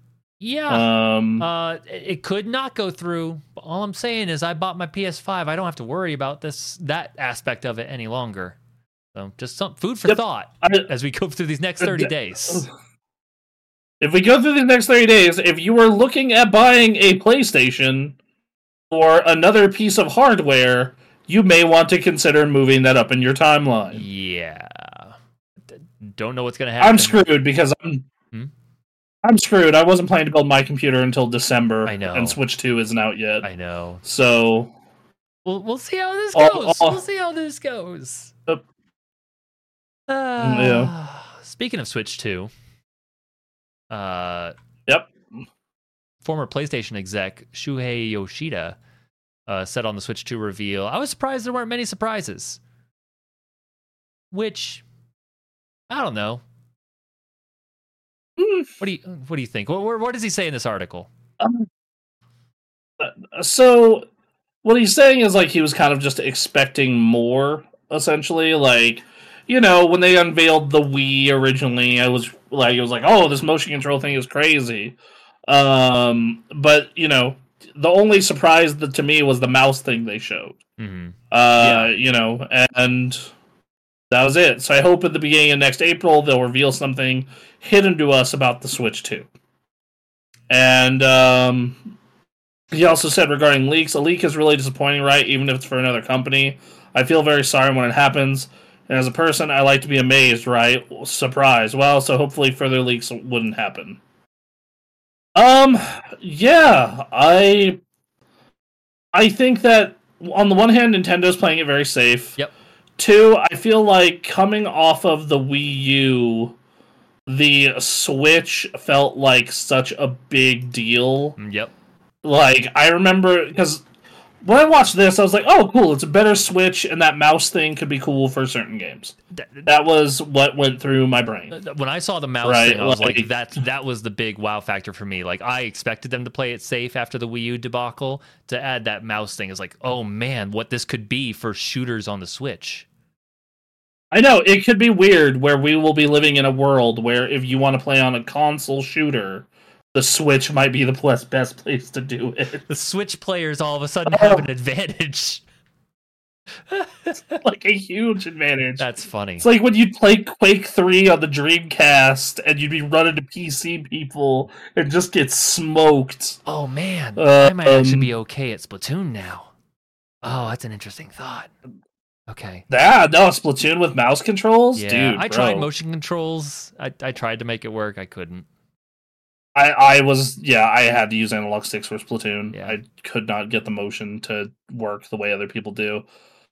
it could not go through. But all I'm saying is, I bought my PS5. I don't have to worry about that aspect of it any longer. So, just some food for thought as we go through these next 30 days. If we go through the next 30 days, if you were looking at buying a PlayStation or another piece of hardware, you may want to consider moving that up in your timeline. Yeah. Don't know what's going to happen. I'm screwed because I'm screwed. I wasn't planning to build my computer until December. I know. And Switch 2 isn't out yet. I know. So... We'll see how this goes. We'll see how this goes. Speaking of Switch 2... former PlayStation exec Shuhei Yoshida said on the Switch 2 reveal, I was surprised there weren't many surprises. Which, I don't know. What do you think? What does he say in this article? So what he's saying is like he was kind of just expecting more, essentially. Like, when they unveiled the Wii originally, it was like, oh, this motion control thing is crazy. But the only surprise to me was the mouse thing they showed. Mm-hmm. And that was it. So I hope at the beginning of next April they'll reveal something hidden to us about the Switch 2. And he also said regarding leaks, a leak is really disappointing, right? Even if it's for another company. I feel very sorry when it happens. And as a person, I like to be amazed, right? Surprised. Well, so hopefully further leaks wouldn't happen. Yeah, I think that on the one hand, Nintendo's playing it very safe. Yep. Two, I feel like coming off of the Wii U, the Switch felt like such a big deal. Yep. Like, I remember, because when I watched this, I was like, oh, cool, it's a better Switch, and that mouse thing could be cool for certain games. That was what went through my brain. When I saw the mouse thing, I was like, that was the big wow factor for me. Like, I expected them to play it safe after the Wii U debacle. To add that mouse thing is like, oh man, what this could be for shooters on the Switch. I know, it could be weird where we will be living in a world where if you want to play on a console shooter, the Switch might be the best place to do it. The Switch players all of a sudden have an advantage. Like a huge advantage. That's funny. It's like when you'd play Quake 3 on the Dreamcast and you'd be running to PC people and just get smoked. Oh man, I might actually be okay at Splatoon now. Oh, that's an interesting thought. Okay. Yeah, no, Splatoon with mouse controls? Yeah, Dude, I tried motion controls. I tried to make it work. I couldn't. I had to use analog sticks for Splatoon. Yeah. I could not get the motion to work the way other people do.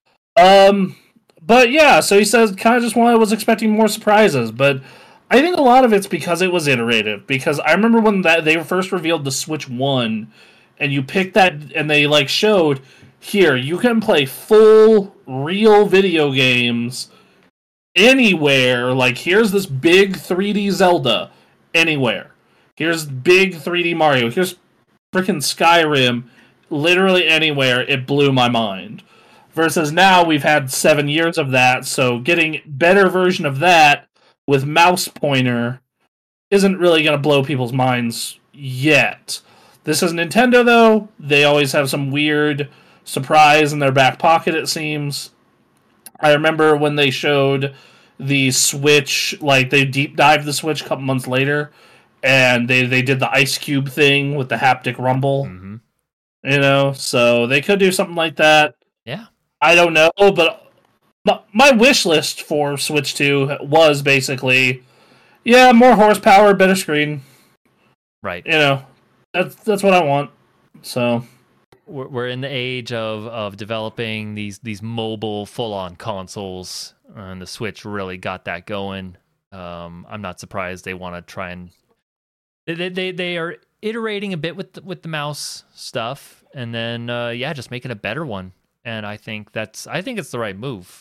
But yeah, so he says kind of just when I was expecting more surprises, but I think a lot of it's because it was iterative. Because I remember when they first revealed the Switch 1, and you picked that, and they showed, here, you can play full, real video games anywhere. Like, here's this big 3D Zelda, anywhere. Here's big 3D Mario. Here's freaking Skyrim. Literally anywhere. It blew my mind. Versus now we've had 7 years of that, so getting better version of that with mouse pointer isn't really going to blow people's minds yet. This is Nintendo, though. They always have some weird surprise in their back pocket, it seems. I remember when they showed the Switch, they deep dived the Switch a couple months later, and they did the Ice Cube thing with the haptic rumble. Mm-hmm. So they could do something like that. Yeah. I don't know, but my wish list for Switch 2 was basically, more horsepower, better screen. Right. That's what I want. So we're in the age of developing these mobile full-on consoles, and the Switch really got that going. I'm not surprised they want to try and they are iterating a bit with the mouse stuff, and then just making a better one. And I think it's the right move.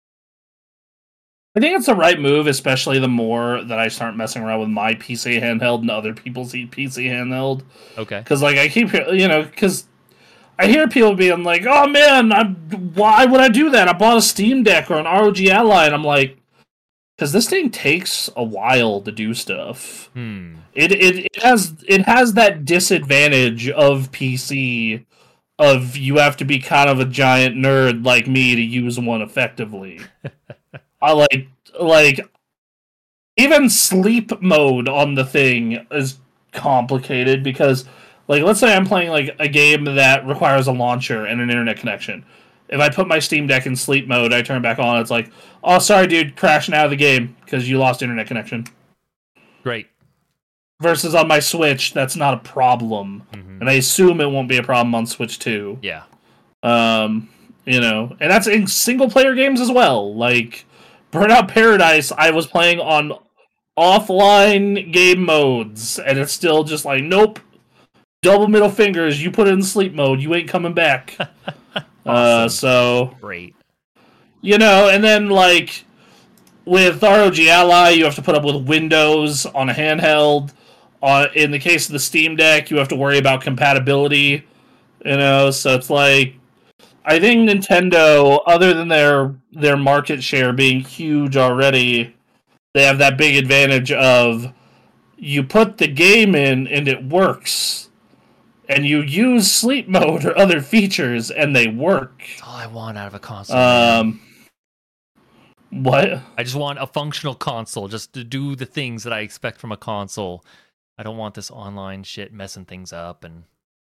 I think it's the right move, especially the more that I start messing around with my PC handheld and other people's PC handheld. Okay. Because I keep because I hear people being like, "Oh man, why would I do that? I bought a Steam Deck or an ROG Ally," and I'm like, because this thing takes a while to do stuff. It has that disadvantage of PC. Of you have to be kind of a giant nerd like me to use one effectively. I like even sleep mode on the thing is complicated because let's say I'm playing a game that requires a launcher and an internet connection. If I put my Steam Deck in sleep mode, I turn back on, it's like, oh sorry dude, crashing out of the game because you lost internet connection. Great. Versus on my Switch, that's not a problem. Mm-hmm. And I assume it won't be a problem on Switch 2. Yeah. And that's in single-player games as well. Like, Burnout Paradise, I was playing on offline game modes, and it's still just like, nope, double middle fingers, you put it in sleep mode, you ain't coming back. Awesome. So... Great. And then, with ROG Ally, you have to put up with Windows on a handheld. In the case of the Steam Deck, you have to worry about compatibility. So it's like, I think Nintendo, other than their market share being huge already, they have that big advantage of you put the game in and it works, and you use sleep mode or other features and they work. That's all I want out of a console. What? I just want a functional console, just to do the things that I expect from a console. I don't want this online shit messing things up, and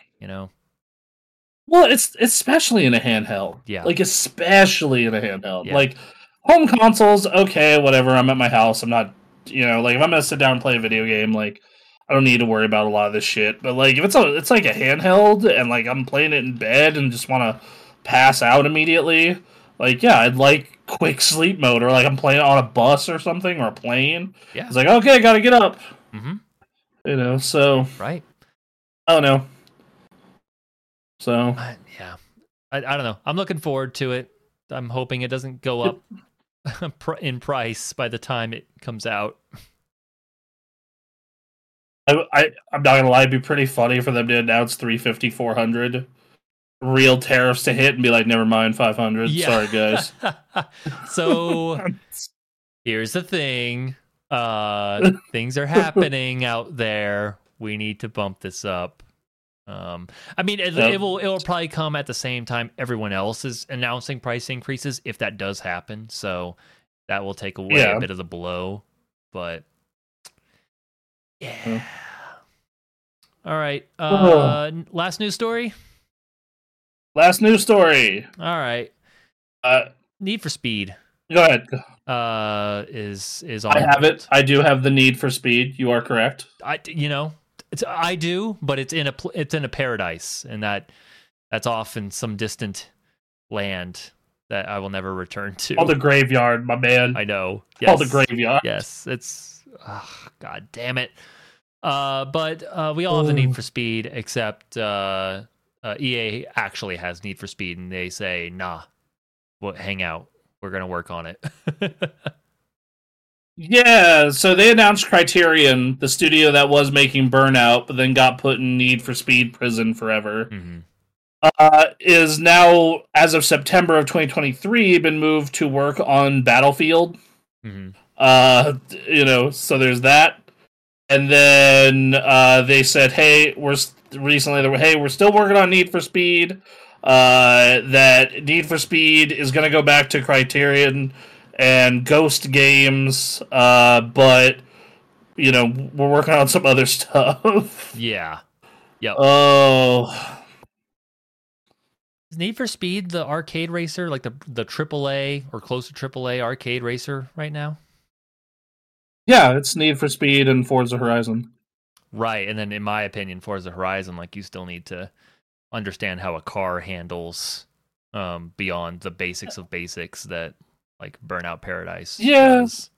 Well, it's especially in a handheld. Yeah. Like, especially in a handheld. Yeah. Like, home consoles, okay, whatever. I'm at my house. I'm not, like, if I'm gonna sit down and play a video game, like, I don't need to worry about a lot of this shit. But like, if it's like a handheld and like I'm playing it in bed and just want to pass out immediately, like, yeah, I'd like quick sleep mode, or like I'm playing on a bus or something, or a plane. Yeah. It's like, okay, gotta get up. Mm-hmm. So right. I don't know. So yeah, I don't know. I'm looking forward to it. I'm hoping it doesn't go up in price by the time it comes out. I'm not gonna lie, it'd be pretty funny for them to announce 350, 400 real tariffs to hit and be like, never mind, 500. Yeah. Sorry, guys. So here's the thing. Things are happening out there. We need to bump this up. I mean, it will probably come at the same time everyone else is announcing price increases, if that does happen. So that will take away a bit of the blow. But yeah. All right. Last news story. Last news story. All right. Need for Speed. Go ahead. Is on. I have it. I do have the Need for Speed. You are correct. I do, but it's in a paradise, and that's off in some distant land that I will never return to. Oh, the graveyard, my man. I know. Yes. Oh, the graveyard. Yes, it's God damn it. But we all have the Need for Speed, except EA actually has Need for Speed, and they say, nah, hang out. We're gonna work on it. Yeah, so they announced Criterion, the studio that was making Burnout, but then got put in Need for Speed prison forever. Mm-hmm. Is now, as of September of 2023, been moved to work on Battlefield. Mm-hmm. So there's that. And then they said, hey, we're still working on Need for Speed. That Need for Speed is going to go back to Criterion and Ghost Games, but we're working on some other stuff. Yeah. Yep. Oh. Is Need for Speed the arcade racer, like the AAA or close to AAA arcade racer right now? Yeah, it's Need for Speed and Forza Horizon. Right, and then in my opinion, Forza Horizon, like, you still need to understand how a car handles beyond the basics of basics that, like, Burnout Paradise does.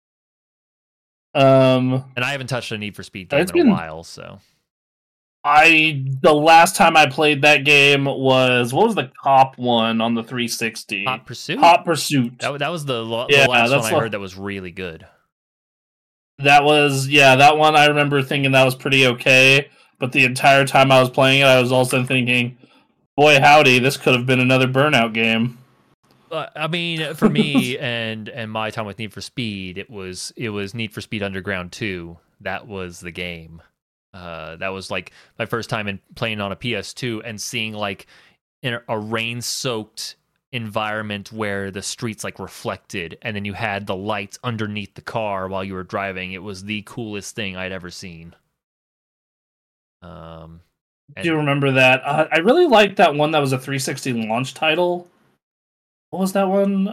And I haven't touched a Need for Speed game in a while, so. The last time I played that game was, what was the cop one on the 360? Hot Pursuit? Hot Pursuit. That was the last one I heard that was really good. That one I remember thinking that was pretty okay, but the entire time I was playing it, I was also thinking, boy howdy, this could have been another Burnout game. I mean, for me and my time with Need for Speed, it was Need for Speed Underground 2. That was the game. That was like my first time in playing on a PS2 and seeing like in a rain-soaked environment where the streets like reflected, and then you had the lights underneath the car while you were driving. It was the coolest thing I'd ever seen. Do you remember that? I really liked that one that was a 360 launch title. What was that one?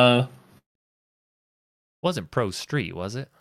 Wasn't Pro Street, was it?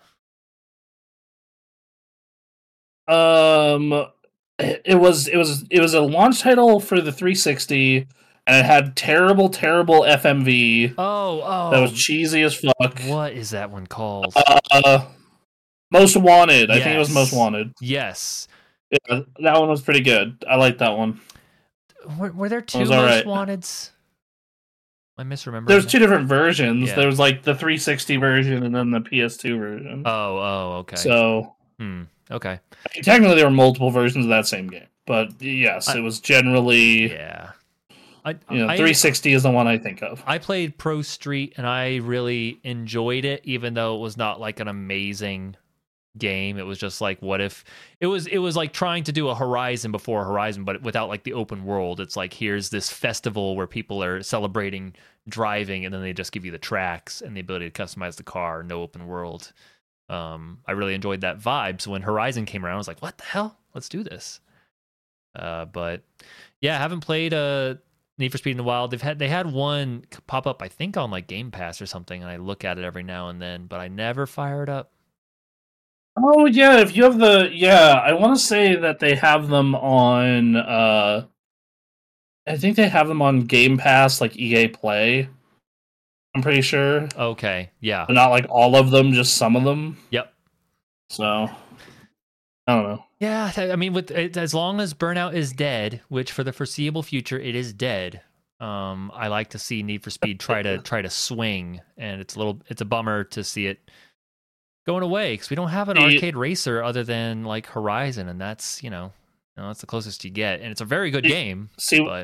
It was a launch title for the 360, and it had terrible FMV. Oh, that was cheesy as fuck. What is that one called? Most Wanted. I think it was Most Wanted. Yes. Yeah, that one was pretty good. I liked that one. Were there two Most Wanteds? I misremember. There's two different versions. Yeah. There was like the 360 version and then the PS2 version. Oh, okay. So, Okay. I mean, technically, there were multiple versions of that same game, but yes, it was generally. Yeah. 360 is the one I think of. I played Pro Street and I really enjoyed it, even though it was not like an amazing game. It was just like, what if it was like trying to do a Horizon before Horizon, but without like the open world. It's like, here's this festival where people are celebrating driving, and then they just give you the tracks and the ability to customize the car. No open world. I really enjoyed that vibe. So when Horizon came around, I was like, what the hell? Let's do this. But yeah, I haven't played Need for Speed in a while. They had one pop up, I think, on like Game Pass or something, and I look at it every now and then, but I never fire it up. Oh yeah, if you have I want to say that they have them on. I think they have them on Game Pass, like EA Play. I'm pretty sure. Okay, yeah, but not like all of them, just some of them. Yep. So I don't know. Yeah, I mean, with as long as Burnout is dead, which for the foreseeable future it is dead, I like to see Need for Speed try to swing, and it's a bummer to see it going away because we don't have an arcade racer other than like Horizon, and that's that's the closest you get, and it's a very good game. But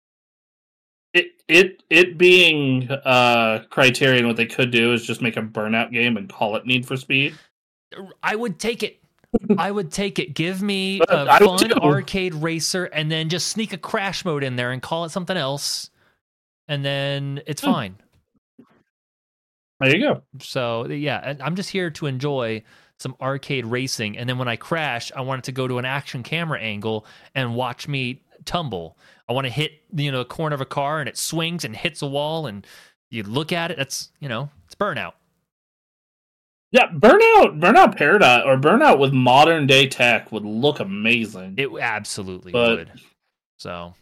it being Criterion, what they could do is just make a Burnout game and call it Need for Speed. I would take it. I would take it. Give me a fun arcade racer and then just sneak a crash mode in there and call it something else. And then it's fine. There you go. So, yeah, I'm just here to enjoy some arcade racing. And then when I crash, I want it to go to an action camera angle and watch me tumble. I want to hit, the corner of a car and it swings and hits a wall and you look at it. That's, it's Burnout. Yeah, Burnout Paradise or Burnout with modern day tech would look amazing. It absolutely would. So,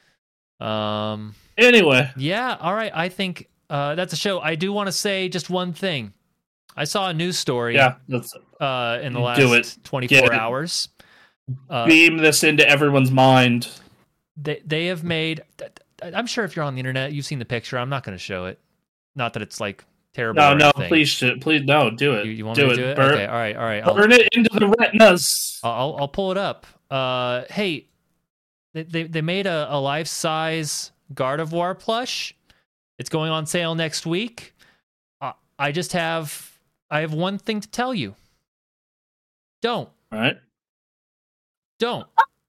anyway, yeah, all right. I think that's a show. I do want to say just one thing. I saw a news story. Yeah, in the last 24 hours. Beam this into everyone's mind. They have made. I'm sure if you're on the internet, you've seen the picture. I'm not going to show it. Not that it's like terrible. No, please, no, do it. You want me to do it? Okay, all right. Burn it into the retinas. I'll pull it up. Hey, they made a life-size Gardevoir plush. It's going on sale next week. I have one thing to tell you. Don't. All right. Don't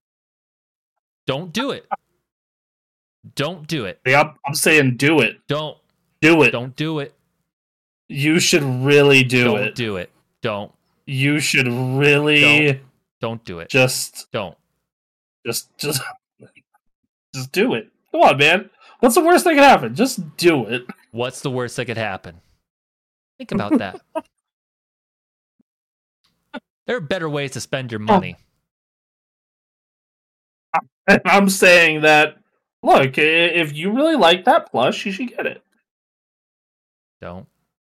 do it. Don't do it. I'm saying do it. Don't do it. Don't do it. You should really do it. Don't do it. Don't. You should really. Don't do it. Just don't. Just do it. Come on, man. What's the worst that could happen? Just do it. What's the worst that could happen? Think about that. There are better ways to spend your money. I'm saying that, look, if you really like that plush, you should get it. Don't.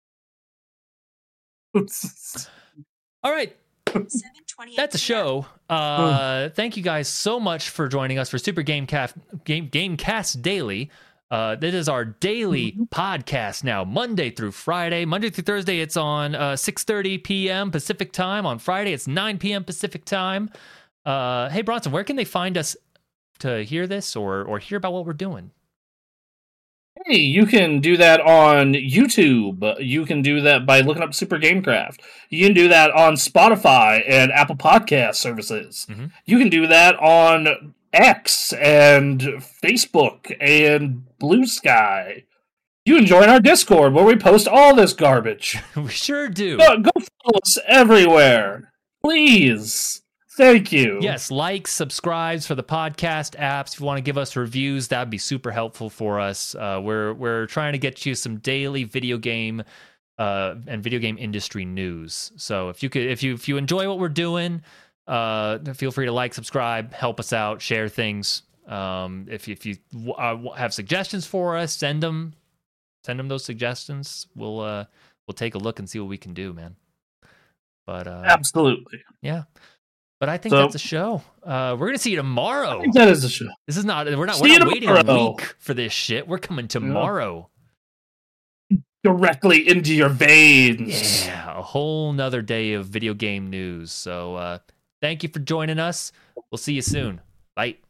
All right. That's a show. Thank you guys so much for joining us for Super Gamecast Daily. This is our daily podcast now, Monday through Friday. Monday through Thursday, it's on 6:30 p.m. Pacific time. On Friday, it's 9 p.m. Pacific time. Hey, Bronson, where can they find us to hear this or hear about what we're doing? Hey, you can do that on YouTube. You can do that by looking up Super Gamecraft. You can do that on Spotify and Apple Podcast services. Mm-hmm. You can do that on X and Facebook and Blue Sky. You can join our Discord where we post all this garbage. We sure do. Go follow us everywhere. Please. Thank you. Yes, like, subscribes for the podcast apps. If you want to give us reviews, that'd be super helpful for us. We're trying to get you some daily video game and video game industry news. So if you enjoy what we're doing, feel free to like, subscribe, help us out, share things. If you have suggestions for us, send them those suggestions. We'll take a look and see what we can do, man. But absolutely, yeah. But I think that's a show. We're gonna see you tomorrow. I think that is a show. This is not. We're not waiting a week for this shit. We're coming tomorrow. directly into your veins. Yeah, a whole nother day of video game news. So thank you for joining us. We'll see you soon. Bye.